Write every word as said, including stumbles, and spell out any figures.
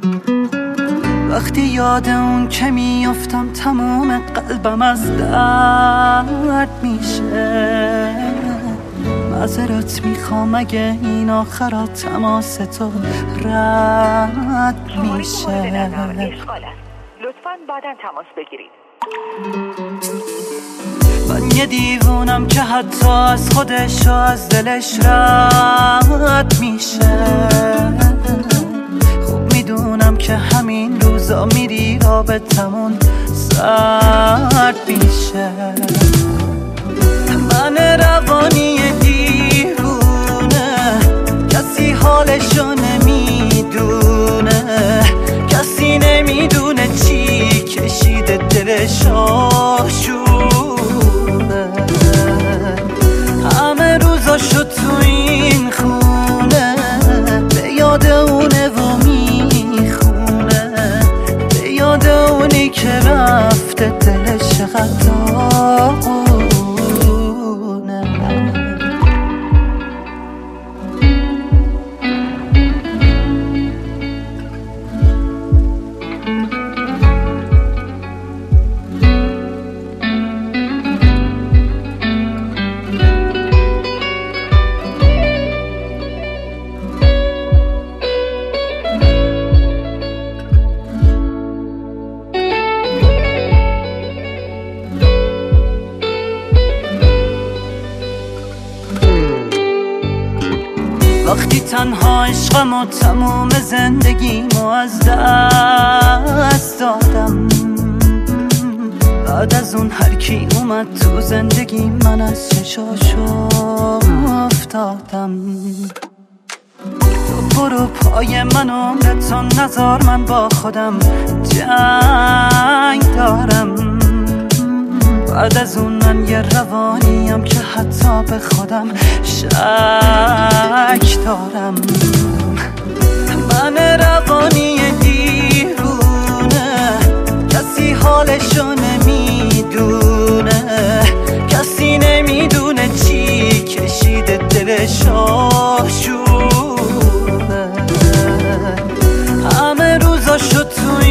وقتی یاد اون که میافتم تمام قلبم از درد میشه. معذرت میخوام اگه این آخرات تماس تو رد میشه. لطفاً بعداً تماس بگیرید. من یه دیوونم که حتی از خودش و از دلش رد میشه. خوب میدونم که همین روزا میری رابطمون سرد میشه. من روانی دیوونه، کسی حالشو نمیدونه، کسی نمیدونه چی کشیده دلش آشونه. همه روزاشو تو این خونه به یاد اونه و میخونه، به یاد اونی که رفته دلش چقدر وقتی تنها عشقم و تموم زندگیمو از دست دادم. بعد از اون هر کی اومد تو زندگی من از چشاشو افتادم. تو برو پای من عمرتو نذار، من با خودم جنگ دارم. بعد از اون من یه روانیم که حتی به خودم شک دارم. من روانی دیوونه، کسی حالشو نمیدونه، کسی نمیدونه چی کشیده دلش آشونه. همه روزاشو تو